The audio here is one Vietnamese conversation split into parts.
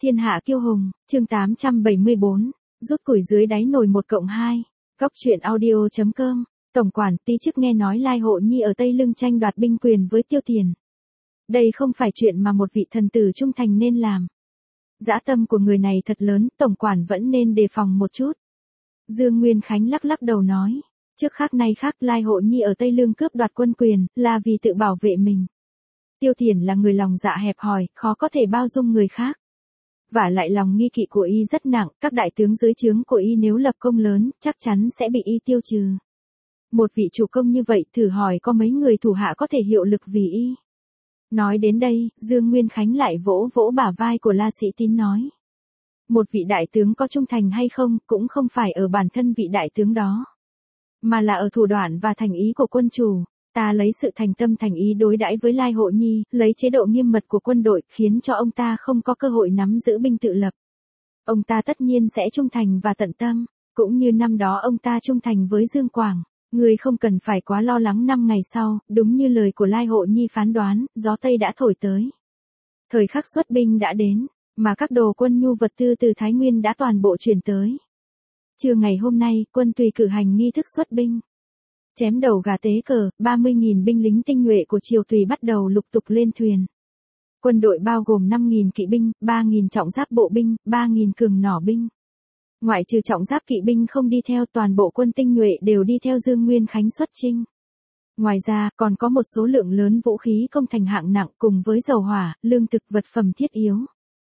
Thiên hạ kiêu hùng, chương 874, rút củi dưới đáy nồi 1+2, góc truyện audio.com, tổng quản tí chức nghe nói Lai Hộ Nhi ở Tây Lương tranh đoạt binh quyền với Tiêu Tiền. Đây không phải chuyện mà một vị thần tử trung thành nên làm. Dã tâm của người này thật lớn, tổng quản vẫn nên đề phòng một chút. Dương Nguyên Khánh lắc lắc đầu nói, trước khác nay khác, Lai Hộ Nhi ở Tây Lương cướp đoạt quân quyền, là vì tự bảo vệ mình. Tiêu Tiền là người lòng dạ hẹp hòi, khó có thể bao dung người khác. Vả lại lòng nghi kỵ của y rất nặng, các đại tướng dưới trướng của y nếu lập công lớn, chắc chắn sẽ bị y tiêu trừ. Một vị chủ công như vậy, thử hỏi có mấy người thủ hạ có thể hiệu lực vì y. Nói đến đây, Dương Nguyên Khánh lại vỗ vỗ bả vai của La Sĩ Tín nói. Một vị đại tướng có trung thành hay không, cũng không phải ở bản thân vị đại tướng đó, mà là ở thủ đoạn và thành ý của quân chủ. Ta lấy sự thành tâm thành ý đối đãi với Lai Hộ Nhi, lấy chế độ nghiêm mật của quân đội, khiến cho ông ta không có cơ hội nắm giữ binh tự lập. Ông ta tất nhiên sẽ trung thành và tận tâm, cũng như năm đó ông ta trung thành với Dương Quảng. Người không cần phải quá lo lắng, 5 ngày sau, đúng như lời của Lai Hộ Nhi phán đoán, gió Tây đã thổi tới. Thời khắc xuất binh đã đến, mà các đồ quân nhu vật tư từ Thái Nguyên đã toàn bộ chuyển tới. Trưa ngày hôm nay, quân Tùy cử hành nghi thức xuất binh. Chém đầu gà tế cờ, 30.000 binh lính tinh nhuệ của Triều Tùy bắt đầu lục tục lên thuyền. Quân đội bao gồm 5.000 kỵ binh, 3.000 trọng giáp bộ binh, 3.000 cường nỏ binh. Ngoại trừ trọng giáp kỵ binh không đi theo, toàn bộ quân tinh nhuệ đều đi theo Dương Nguyên Khánh xuất chinh. Ngoài ra, còn có một số lượng lớn vũ khí công thành hạng nặng cùng với dầu hỏa, lương thực, vật phẩm thiết yếu.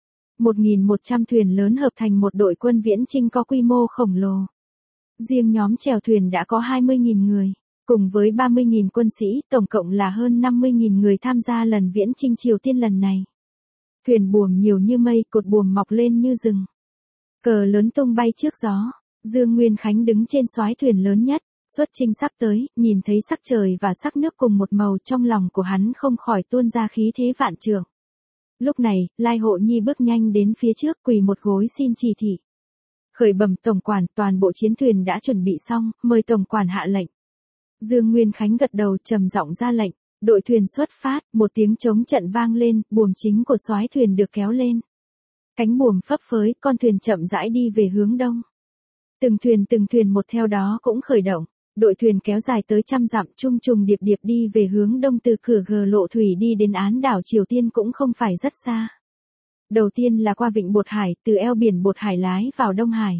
1.100 thuyền lớn hợp thành một đội quân viễn chinh có quy mô khổng lồ. Riêng nhóm chèo thuyền đã có 20.000 người, cùng với 30.000 quân sĩ, tổng cộng là hơn 50.000 người tham gia lần viễn chinh Triều Tiên lần này. Thuyền buồm nhiều như mây, cột buồm mọc lên như rừng. Cờ lớn tung bay trước gió. Dương Nguyên Khánh đứng trên soái thuyền lớn nhất, xuất chinh sắp tới, nhìn thấy sắc trời và sắc nước cùng một màu, trong lòng của hắn không khỏi tuôn ra khí thế vạn trượng. Lúc này, Lai Hộ Nhi bước nhanh đến phía trước, quỳ một gối xin chỉ thị. Khởi bẩm tổng quản, toàn bộ chiến thuyền đã chuẩn bị xong, mời tổng quản hạ lệnh. Dương Nguyên Khánh gật đầu trầm giọng ra lệnh, đội thuyền xuất phát, một tiếng trống trận vang lên, buồm chính của soái thuyền được kéo lên. Cánh buồm phấp phới, con thuyền chậm rãi đi về hướng đông. Từng thuyền một theo đó cũng khởi động, đội thuyền kéo dài tới 100 dặm, chung trùng điệp điệp đi về hướng đông, từ cửa G lộ thủy đi đến án đảo Triều Tiên cũng không phải rất xa. Đầu tiên là qua vịnh Bột Hải, từ eo biển Bột Hải lái vào Đông Hải.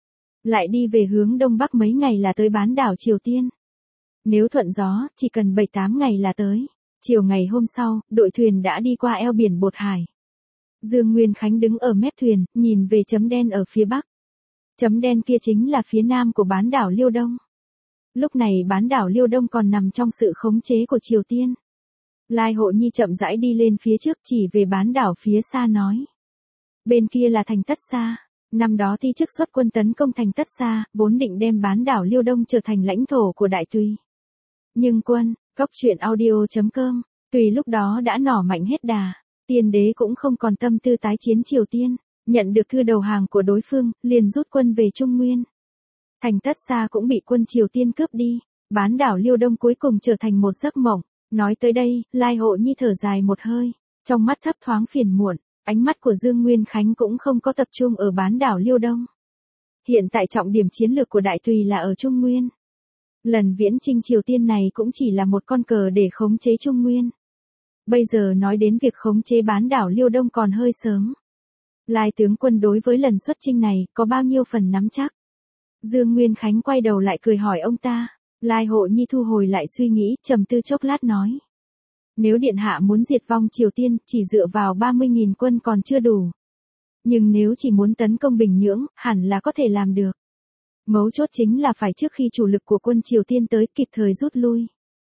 Lại đi về hướng đông bắc mấy ngày là tới bán đảo Triều Tiên. Nếu thuận gió, chỉ cần 7-8 ngày là tới. Chiều ngày hôm sau, đội thuyền đã đi qua eo biển Bột Hải. Dương Nguyên Khánh đứng ở mép thuyền, nhìn về chấm đen ở phía bắc. Chấm đen kia chính là phía nam của bán đảo Liêu Đông. Lúc này bán đảo Liêu Đông còn nằm trong sự khống chế của Triều Tiên. Lai Hộ Nhi chậm rãi đi lên phía trước, chỉ về bán đảo phía xa nói. Bên kia là thành Tất Sa. Năm đó Ti chức xuất quân tấn công thành Tất Sa, vốn định đem bán đảo Liêu Đông trở thành lãnh thổ của Đại Tùy. Nhưng quân, góc truyện audio.com, Tùy lúc đó đã nỏ mạnh hết đà. Tiên đế cũng không còn tâm tư tái chiến Triều Tiên, nhận được thư đầu hàng của đối phương, liền rút quân về Trung Nguyên. Thành Tất Sa cũng bị quân Triều Tiên cướp đi, bán đảo Liêu Đông cuối cùng trở thành một giấc mộng. Nói tới đây, Lai Hộ Nhi thở dài một hơi, trong mắt thấp thoáng phiền muộn, ánh mắt của Dương Nguyên Khánh cũng không có tập trung ở bán đảo Liêu Đông. Hiện tại trọng điểm chiến lược của Đại Tùy là ở Trung Nguyên. Lần viễn chinh Triều Tiên này cũng chỉ là một con cờ để khống chế Trung Nguyên. Bây giờ nói đến việc khống chế bán đảo Liêu Đông còn hơi sớm. Lai tướng quân đối với lần xuất chinh này, có bao nhiêu phần nắm chắc? Dương Nguyên Khánh quay đầu lại cười hỏi ông ta. Lai Hộ Nhi thu hồi lại suy nghĩ, trầm tư chốc lát nói. Nếu điện hạ muốn diệt vong Triều Tiên, chỉ dựa vào 30.000 quân còn chưa đủ. Nhưng nếu chỉ muốn tấn công Bình Nhưỡng, hẳn là có thể làm được. Mấu chốt chính là phải trước khi chủ lực của quân Triều Tiên tới, kịp thời rút lui.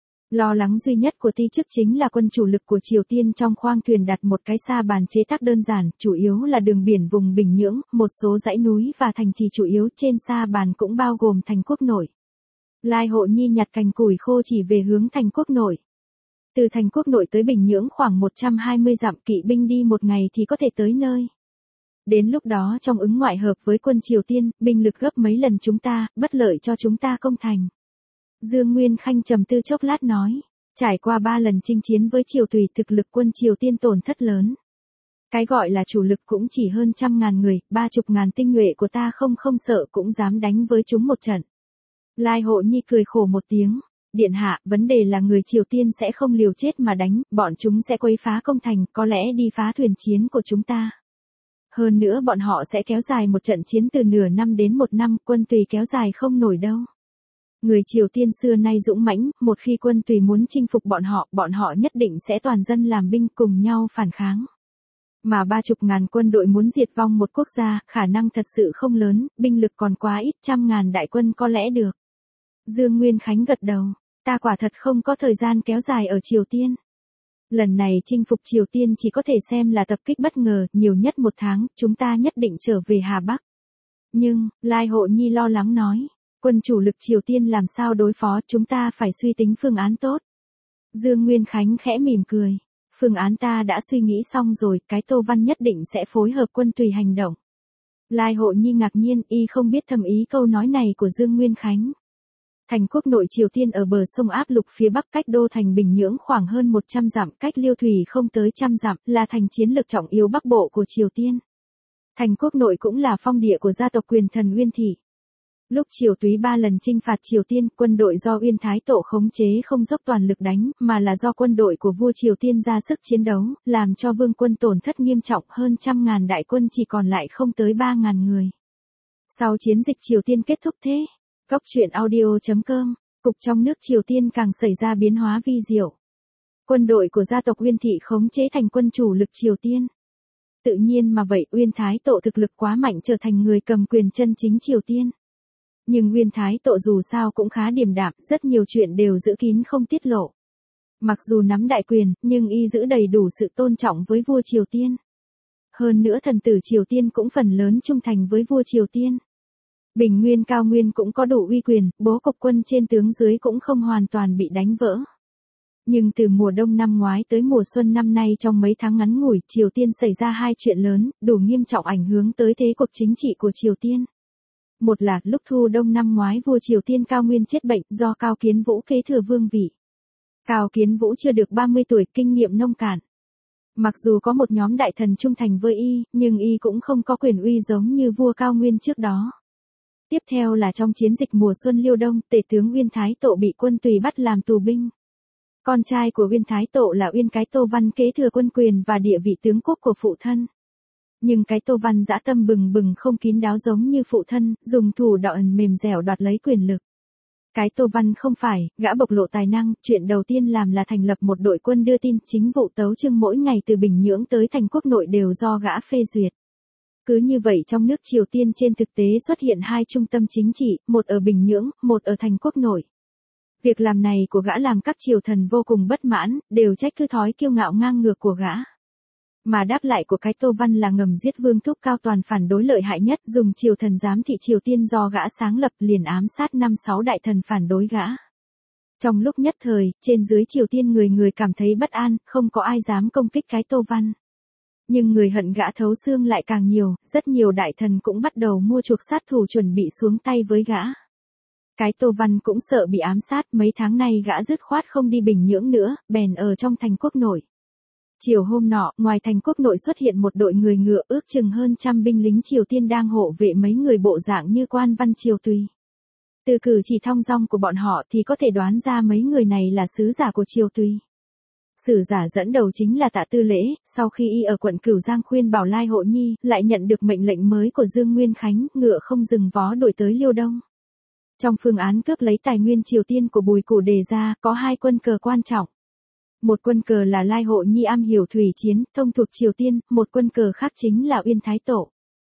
Lo lắng duy nhất của Ti chức chính là quân chủ lực của Triều Tiên trong khoang thuyền đặt một cái sa bàn chế tác đơn giản, chủ yếu là đường biển vùng Bình Nhưỡng, một số dãy núi và thành trì chủ yếu trên sa bàn cũng bao gồm thành Quốc Nội. Lai Hộ Nhi nhặt cành củi khô chỉ về hướng thành Quốc Nội. Từ thành Quốc Nội tới Bình Nhưỡng khoảng 120 dặm, kỵ binh đi một ngày thì có thể tới nơi. Đến lúc đó trong ứng ngoại hợp với quân Triều Tiên, binh lực gấp mấy lần chúng ta, bất lợi cho chúng ta công thành. Dương Nguyên Khanh trầm tư chốc lát nói, trải qua 3 lần chinh chiến với Triều Tùy, thực lực quân Triều Tiên tổn thất lớn. Cái gọi là chủ lực cũng chỉ hơn 100.000 người, 30.000 tinh nhuệ của ta không sợ cũng dám đánh với chúng một trận. Lai Hộ Nhi cười khổ một tiếng. Điện hạ, vấn đề là người Triều Tiên sẽ không liều chết mà đánh, bọn chúng sẽ quấy phá công thành, có lẽ đi phá thuyền chiến của chúng ta. Hơn nữa bọn họ sẽ kéo dài một trận chiến từ nửa năm đến 1 năm, quân Tùy kéo dài không nổi đâu. Người Triều Tiên xưa nay dũng mãnh, một khi quân Tùy muốn chinh phục bọn họ nhất định sẽ toàn dân làm binh cùng nhau phản kháng. Mà 30.000 quân đội muốn diệt vong một quốc gia, khả năng thật sự không lớn, binh lực còn quá ít, 100.000 đại quân có lẽ được. Dương Nguyên Khánh gật đầu, ta quả thật không có thời gian kéo dài ở Triều Tiên. Lần này chinh phục Triều Tiên chỉ có thể xem là tập kích bất ngờ, nhiều nhất 1 tháng, chúng ta nhất định trở về Hà Bắc. Nhưng, Lai Hộ Nhi lo lắng nói, quân chủ lực Triều Tiên làm sao đối phó, chúng ta phải suy tính phương án tốt. Dương Nguyên Khánh khẽ mỉm cười, phương án ta đã suy nghĩ xong rồi, cái Tô Văn nhất định sẽ phối hợp quân Tùy hành động. Lai Hộ Nhi ngạc nhiên, y không biết thâm ý câu nói này của Dương Nguyên Khánh. Thành quốc nội Triều Tiên ở bờ sông Áp Lục phía bắc cách đô thành Bình Nhưỡng khoảng hơn 100 dặm, cách Liêu Thủy không tới 100 dặm, là thành chiến lược trọng yếu bắc bộ của Triều Tiên. Thành quốc nội cũng là phong địa của gia tộc quyền thần Uyên Thị. Lúc Triều Túy 3 lần chinh phạt Triều Tiên, quân đội do Uyên Thái Tổ khống chế không dốc toàn lực đánh, mà là do quân đội của vua Triều Tiên ra sức chiến đấu, làm cho vương quân tổn thất nghiêm trọng, hơn 100.000 đại quân chỉ còn lại không tới 3.000 người. Sau chiến dịch Triều Tiên kết thúc thế, Góc truyện audio.com, cục trong nước Triều Tiên càng xảy ra biến hóa vi diệu. Quân đội của gia tộc Uyên Thị khống chế thành quân chủ lực Triều Tiên. Tự nhiên mà vậy, Uyên Thái Tổ thực lực quá mạnh, trở thành người cầm quyền chân chính Triều Tiên. Nhưng Uyên Thái Tổ dù sao cũng khá điềm đạm, rất nhiều chuyện đều giữ kín không tiết lộ. Mặc dù nắm đại quyền, nhưng y giữ đầy đủ sự tôn trọng với vua Triều Tiên. Hơn nữa thần tử Triều Tiên cũng phần lớn trung thành với vua Triều Tiên. Bình Nguyên Cao Nguyên cũng có đủ uy quyền, bố cục quân trên tướng dưới cũng không hoàn toàn bị đánh vỡ. Nhưng từ mùa đông năm ngoái tới mùa xuân năm nay, trong mấy tháng ngắn ngủi, Triều Tiên xảy ra 2 chuyện lớn, đủ nghiêm trọng ảnh hưởng tới thế cục chính trị của Triều Tiên. Một là, lúc thu đông năm ngoái vua Triều Tiên Cao Nguyên chết bệnh, do Cao Kiến Vũ kế thừa vương vị. Cao Kiến Vũ chưa được 30 tuổi, kinh nghiệm nông cạn. Mặc dù có một nhóm đại thần trung thành với y, nhưng y cũng không có quyền uy giống như vua Cao Nguyên trước đó. Tiếp theo là trong chiến dịch mùa xuân Liêu Đông, tể tướng Uyên Thái Tổ bị quân Tùy bắt làm tù binh. Con trai của Uyên Thái Tổ là Uyên Cái Tô Văn kế thừa quân quyền và địa vị tướng quốc của phụ thân. Nhưng Cái Tô Văn dã tâm bừng bừng, không kín đáo giống như phụ thân, dùng thủ đoạn mềm dẻo đoạt lấy quyền lực. Cái Tô Văn không phải, gã bộc lộ tài năng, chuyện đầu tiên làm là thành lập một đội quân đưa tin, chính vụ tấu chương mỗi ngày từ Bình Nhưỡng tới thành quốc nội đều do gã phê duyệt. Cứ như vậy trong nước Triều Tiên trên thực tế xuất hiện 2 trung tâm chính trị, một ở Bình Nhưỡng, một ở thành quốc nội. Việc làm này của gã làm các triều thần vô cùng bất mãn, đều trách cứ thói kiêu ngạo ngang ngược của gã. Mà đáp lại của Cái Tô Văn là ngầm giết Vương Thúc Cao Toàn phản đối lợi hại nhất, dùng triều thần giám thị Triều Tiên do gã sáng lập, liền ám sát 5-6 đại thần phản đối gã. Trong lúc nhất thời, trên dưới Triều Tiên người người cảm thấy bất an, không có ai dám công kích Cái Tô Văn. Nhưng người hận gã thấu xương lại càng nhiều, rất nhiều đại thần cũng bắt đầu mua chuộc sát thủ chuẩn bị xuống tay với gã. Cái Tô Văn cũng sợ bị ám sát, mấy tháng nay gã dứt khoát không đi Bình Nhưỡng nữa, bèn ở trong thành quốc nội. Chiều hôm nọ, ngoài thành quốc nội xuất hiện một đội người ngựa, ước chừng hơn 100 binh lính Triều Tiên đang hộ vệ mấy người bộ dạng như quan văn Triều Tùy. Từ cử chỉ thong dong của bọn họ thì có thể đoán ra mấy người này là sứ giả của Triều Tùy. Sử giả dẫn đầu chính là Tạ Tư Lễ, sau khi y ở quận Cửu Giang khuyên bảo Lai Hộ Nhi, lại nhận được mệnh lệnh mới của Dương Nguyên Khánh, ngựa không dừng vó đuổi tới Liêu Đông. Trong phương án cướp lấy tài nguyên Triều Tiên của Bùi Củ đề ra, có 2 quân cờ quan trọng. Một quân cờ là Lai Hộ Nhi am hiểu thủy chiến, thông thuộc Triều Tiên, một quân cờ khác chính là Uyên Thái Tổ.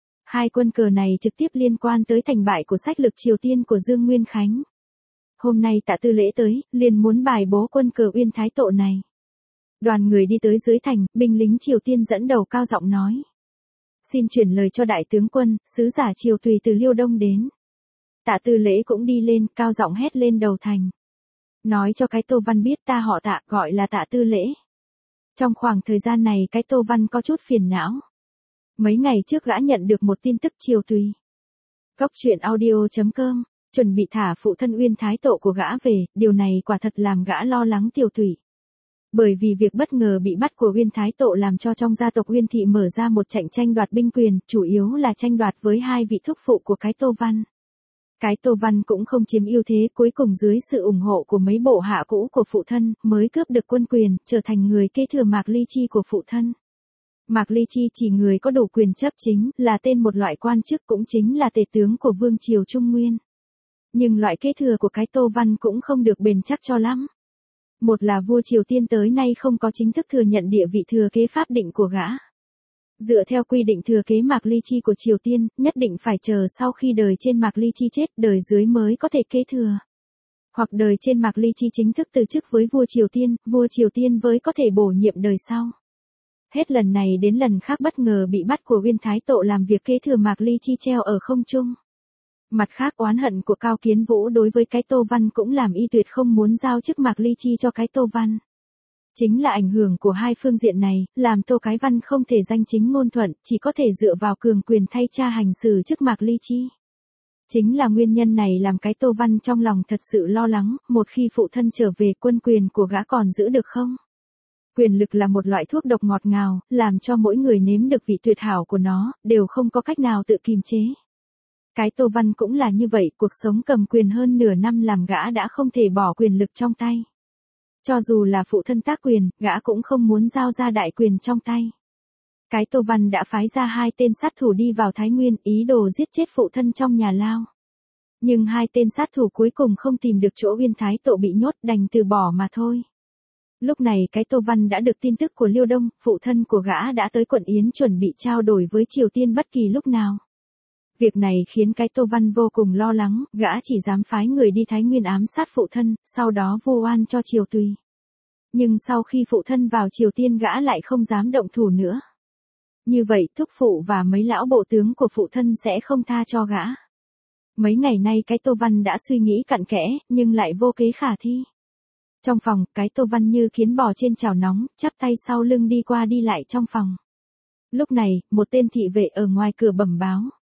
2 quân cờ này trực tiếp liên quan tới thành bại của sách lược Triều Tiên của Dương Nguyên Khánh. Hôm nay Tạ Tư Lễ tới, liền muốn bài bố quân cờ Uyên Thái Tổ này. Đoàn người đi tới dưới thành, binh lính Triều Tiên dẫn đầu cao giọng nói. Xin chuyển lời cho đại tướng quân, sứ giả Triều Tùy từ Liêu Đông đến. Tạ Tư Lễ cũng đi lên, cao giọng hét lên đầu thành. Nói cho Cái Tô Văn biết ta họ Tạ, gọi là Tạ Tư Lễ. Trong khoảng thời gian này Cái Tô Văn có chút phiền não. Mấy ngày trước gã nhận được một tin tức Triều Tùy. Góc truyện audio.com, chuẩn bị thả phụ thân Uyên Thái Tổ của gã về, điều này quả thật làm gã lo lắng Triều Tùy. Bởi vì việc bất ngờ bị bắt của Uyên Thái Tộ làm cho trong gia tộc Uyên Thị mở ra một trận tranh đoạt binh quyền, chủ yếu là tranh đoạt với hai vị thúc phụ của cái Tô Văn. Cái Tô Văn cũng không chiếm ưu thế, cuối cùng dưới sự ủng hộ của mấy bộ hạ cũ của phụ thân, mới cướp được quân quyền, trở thành người kế thừa Mạc Ly Chi của phụ thân. Mạc Ly Chi chỉ người có đủ quyền chấp chính, là tên một loại quan chức, cũng chính là tể tướng của vương triều Trung Nguyên. Nhưng loại kế thừa của cái Tô Văn cũng không được bền chắc cho lắm. Một là vua Triều Tiên tới nay không có chính thức thừa nhận địa vị thừa kế pháp định của gã. Dựa theo quy định thừa kế Mạc Ly Chi của Triều Tiên, nhất định phải chờ sau khi đời trên Mạc Ly Chi chết, đời dưới mới có thể kế thừa. Hoặc đời trên Mạc Ly Chi chính thức từ chức với vua Triều Tiên mới có thể bổ nhiệm đời sau. Hết lần này đến lần khác bất ngờ bị bắt của Uyên Thái Tộ làm việc kế thừa Mạc Ly Chi treo ở không trung. Mặt khác, oán hận của Cao Kiến Vũ đối với cái Tô Văn cũng làm y tuyệt không muốn giao chức Mạc Ly Chi cho cái Tô Văn. Chính là ảnh hưởng của hai phương diện này, làm Tô Cái Văn không thể danh chính ngôn thuận, chỉ có thể dựa vào cường quyền thay cha hành xử chức Mạc Ly Chi. Chính là nguyên nhân này làm cái Tô Văn trong lòng thật sự lo lắng, một khi phụ thân trở về, quân quyền của gã còn giữ được không? Quyền lực là một loại thuốc độc ngọt ngào, làm cho mỗi người nếm được vị tuyệt hảo của nó, đều không có cách nào tự kiềm chế. Cái Tô Văn cũng là như vậy, cuộc sống cầm quyền hơn nửa năm làm gã đã không thể bỏ quyền lực trong tay. Cho dù là phụ thân tác quyền, gã cũng không muốn giao ra đại quyền trong tay. Cái Tô Văn đã phái ra 2 tên sát thủ đi vào Thái Nguyên, ý đồ giết chết phụ thân trong nhà lao. Nhưng 2 tên sát thủ cuối cùng không tìm được chỗ Uyên Thái Tộ bị nhốt, đành từ bỏ mà thôi. Lúc này cái Tô Văn đã được tin tức của Liêu Đông, phụ thân của gã đã tới quận Yến chuẩn bị trao đổi với Triều Tiên bất kỳ lúc nào. Việc này khiến cái Tô Văn vô cùng lo lắng, gã chỉ dám phái người đi Thái Nguyên ám sát phụ thân, sau đó vu oan cho Triều Tùy. Nhưng sau khi phụ thân vào Triều Tiên gã lại không dám động thủ nữa. Như vậy thúc phụ và mấy lão bộ tướng của phụ thân sẽ không tha cho gã. Mấy ngày nay cái Tô Văn đã suy nghĩ cặn kẽ, nhưng lại vô kế khả thi. Trong phòng, cái Tô Văn như kiến bò trên chảo nóng, chắp tay sau lưng đi qua đi lại trong phòng. Lúc này, một tên thị vệ ở ngoài cửa bẩm báo.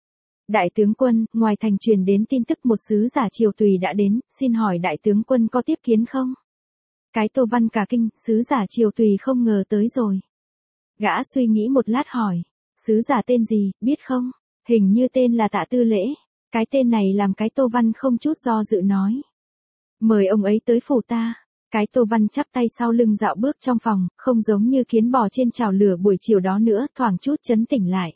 Đại tướng quân, ngoài thành truyền đến tin tức một sứ giả Triều Tùy đã đến, xin hỏi đại tướng quân có tiếp kiến không? Cái Tô Văn cả kinh, sứ giả Triều Tùy không ngờ tới rồi. Gã suy nghĩ một lát hỏi, sứ giả tên gì, biết không? Hình như tên là Tạ Tư Lễ. Cái tên này làm cái Tô Văn không chút do dự nói. Mời ông ấy tới phủ ta. Cái Tô Văn chắp tay sau lưng dạo bước trong phòng, không giống như kiến bò trên chảo lửa buổi chiều đó nữa, thoảng chút chấn tỉnh lại.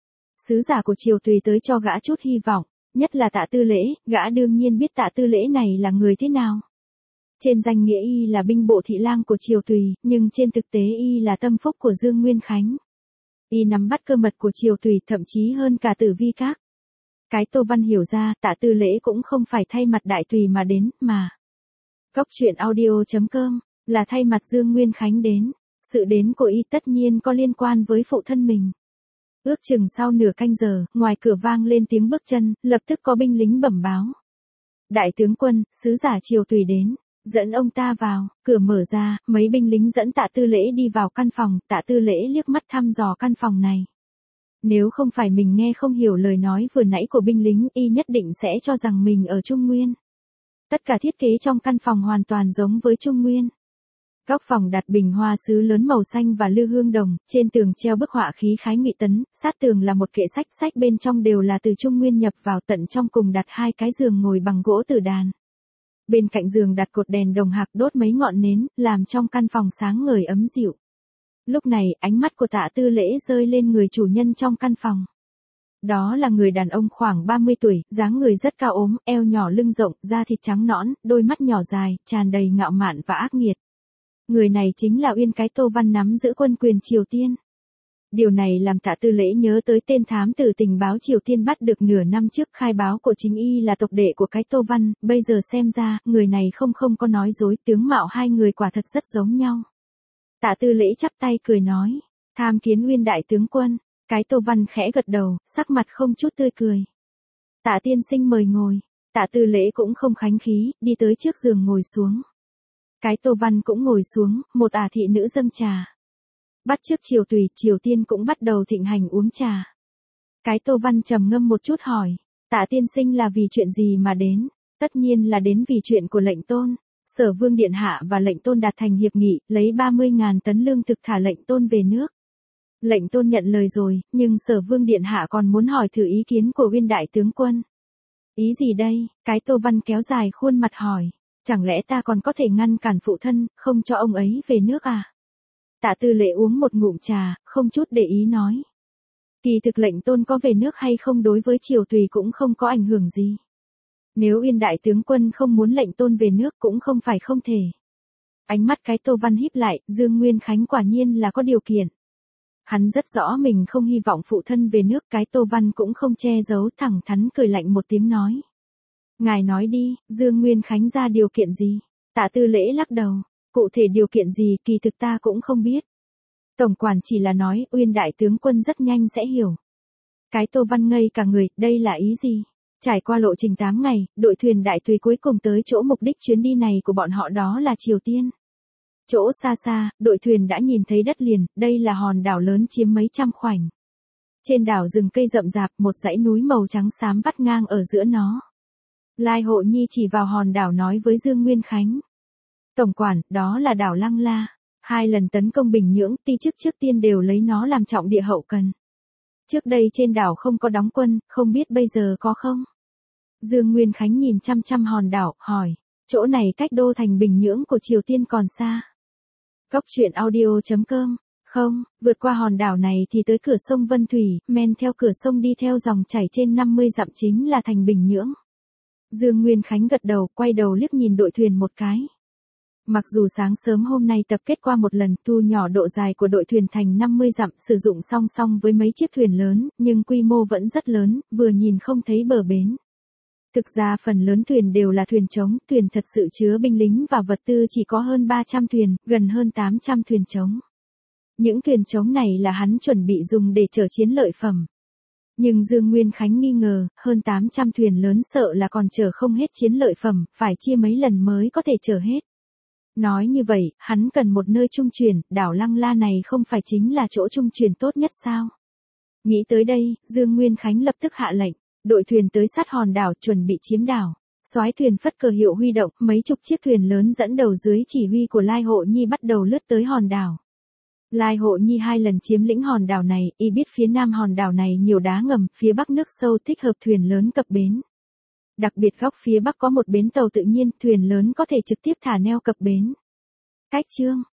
Sứ giả của Triều Tùy tới cho gã chút hy vọng, nhất là Tạ Tư Lễ, gã đương nhiên biết Tạ Tư Lễ này là người thế nào. Trên danh nghĩa y là binh bộ thị lang của Triều Tùy, nhưng trên thực tế y là tâm phúc của Dương Nguyên Khánh. Y nắm bắt cơ mật của Triều Tùy, thậm chí hơn cả Tử Vi Các. Cái Tô Văn hiểu ra, Tạ Tư Lễ cũng không phải thay mặt Đại Tùy mà đến, mà Goctruyện.audio.com là thay mặt Dương Nguyên Khánh đến. Sự đến của y tất nhiên có liên quan với phụ thân mình. Ước chừng sau nửa canh giờ, ngoài cửa vang lên tiếng bước chân, lập tức có binh lính bẩm báo. Đại tướng quân, sứ giả Triều Tùy đến, dẫn ông ta vào. Cửa mở ra, mấy binh lính dẫn Tạ Tư Lễ đi vào căn phòng. Tạ Tư Lễ liếc mắt thăm dò căn phòng này. Nếu không phải mình nghe không hiểu lời nói vừa nãy của binh lính, y nhất định sẽ cho rằng mình ở Trung Nguyên. Tất cả thiết kế trong căn phòng hoàn toàn giống với Trung Nguyên. Góc phòng đặt bình hoa sứ lớn màu xanh và lư hương đồng, trên tường treo bức họa khí khái nghị tấn, sát tường là một kệ sách bên trong đều là từ Trung Nguyên nhập vào, tận trong cùng đặt 2 cái giường ngồi bằng gỗ tử đàn. Bên cạnh giường đặt cột đèn đồng hạc đốt mấy ngọn nến, làm trong căn phòng sáng ngời ấm dịu. Lúc này, ánh mắt của Tạ Tư Lễ rơi lên người chủ nhân trong căn phòng. Đó là người đàn ông khoảng 30 tuổi, dáng người rất cao ốm, eo nhỏ lưng rộng, da thịt trắng nõn, đôi mắt nhỏ dài, tràn đầy ngạo mạn và ác nghiệt. Người này chính là Uyên cái Tô Văn nắm giữ quân quyền Triều Tiên. Điều này làm Tạ Tư Lễ nhớ tới tên thám tử tình báo Triều Tiên bắt được nửa năm trước, khai báo của chính y là tộc đệ của cái Tô Văn, bây giờ xem ra, người này không có nói dối, tướng mạo hai người quả thật rất giống nhau. Tạ Tư Lễ chắp tay cười nói, tham kiến Uyên đại tướng quân. Cái Tô Văn khẽ gật đầu, sắc mặt không chút tươi cười. Tạ tiên sinh mời ngồi. Tạ Tư Lễ cũng không khánh khí, đi tới trước giường ngồi xuống. Cái Tô Văn cũng ngồi xuống, một thị nữ dâng trà. Bắt chước Triều Tùy, Triều Tiên cũng bắt đầu thịnh hành uống trà. Cái Tô Văn trầm ngâm một chút hỏi, Tạ tiên sinh là vì chuyện gì mà đến? Tất nhiên là đến vì chuyện của lệnh tôn. Sở Vương Điện Hạ và lệnh Tôn đạt thành hiệp nghị, lấy 30.000 tấn lương thực thả lệnh Tôn về nước. Lệnh Tôn nhận lời rồi, nhưng Sở Vương Điện Hạ còn muốn hỏi thử ý kiến của Uyên đại tướng quân. Ý gì đây? Cái Tô Văn kéo dài khuôn mặt hỏi. Chẳng lẽ ta còn có thể ngăn cản phụ thân, không cho ông ấy về nước à? Tạ Tư Lệ uống một ngụm trà, không chút để ý nói. Kỳ thực lệnh Tôn có về nước hay không đối với triều tùy cũng không có ảnh hưởng gì. Nếu Uyên đại tướng quân không muốn lệnh Tôn về nước cũng không phải không thể. Ánh mắt cái Tô Văn híp lại, Dương Nguyên Khánh quả nhiên là có điều kiện. Hắn rất rõ mình không hy vọng phụ thân về nước, cái Tô Văn cũng không che giấu, thẳng thắn cười lạnh một tiếng nói. Ngài nói đi, Dương Nguyên Khánh ra điều kiện gì? Tạ Tư Lễ lắc đầu, cụ thể điều kiện gì kỳ thực ta cũng không biết. Tổng quản chỉ là nói, Uyên đại tướng quân rất nhanh sẽ hiểu. Cái Tô Văn ngây cả người, đây là ý gì? Trải qua lộ trình 8 ngày, đội thuyền đại tùy cuối cùng tới chỗ mục đích chuyến đi này của bọn họ, đó là Triều Tiên. Chỗ xa xa, đội thuyền đã nhìn thấy đất liền, đây là hòn đảo lớn chiếm mấy trăm khoảnh. Trên đảo rừng cây rậm rạp, một dãy núi màu trắng xám vắt ngang ở giữa nó. Lai Hộ Nhi chỉ vào hòn đảo nói với Dương Nguyên Khánh. Tổng quản, đó là đảo Lăng La. 2 lần tấn công Bình Nhưỡng, ti chức trước tiên đều lấy nó làm trọng địa hậu cần. Trước đây trên đảo không có đóng quân, không biết bây giờ có không? Dương Nguyên Khánh nhìn chăm chăm hòn đảo, hỏi. Chỗ này cách đô thành Bình Nhưỡng của Triều Tiên còn xa. Cốc truyện audio.com. Không, vượt qua hòn đảo này thì tới cửa sông Vân Thủy, men theo cửa sông đi theo dòng chảy trên 50 dặm chính là thành Bình Nhưỡng. Dương Nguyên Khánh gật đầu, quay đầu liếc nhìn đội thuyền một cái. Mặc dù sáng sớm hôm nay tập kết qua một lần, thu nhỏ độ dài của đội thuyền thành 50 dặm, sử dụng song song với mấy chiếc thuyền lớn, nhưng quy mô vẫn rất lớn, vừa nhìn không thấy bờ bến. Thực ra phần lớn thuyền đều là thuyền trống, thuyền thật sự chứa binh lính và vật tư chỉ có hơn 300 thuyền, gần hơn 800 thuyền trống. Những thuyền trống này là hắn chuẩn bị dùng để chở chiến lợi phẩm. Nhưng Dương Nguyên Khánh nghi ngờ, hơn 800 thuyền lớn sợ là còn chở không hết chiến lợi phẩm, phải chia mấy lần mới có thể chở hết. Nói như vậy, hắn cần một nơi trung chuyển, đảo Lăng La này không phải chính là chỗ trung chuyển tốt nhất sao? Nghĩ tới đây, Dương Nguyên Khánh lập tức hạ lệnh, đội thuyền tới sát hòn đảo chuẩn bị chiếm đảo. Soái thuyền phất cờ hiệu huy động, mấy chục chiếc thuyền lớn dẫn đầu dưới chỉ huy của Lai Hộ Nhi bắt đầu lướt tới hòn đảo. Lai Hộ Nhi 2 lần chiếm lĩnh hòn đảo này, y biết phía nam hòn đảo này nhiều đá ngầm, phía bắc nước sâu thích hợp thuyền lớn cập bến. Đặc biệt góc phía bắc có một bến tàu tự nhiên, thuyền lớn có thể trực tiếp thả neo cập bến. Cách chương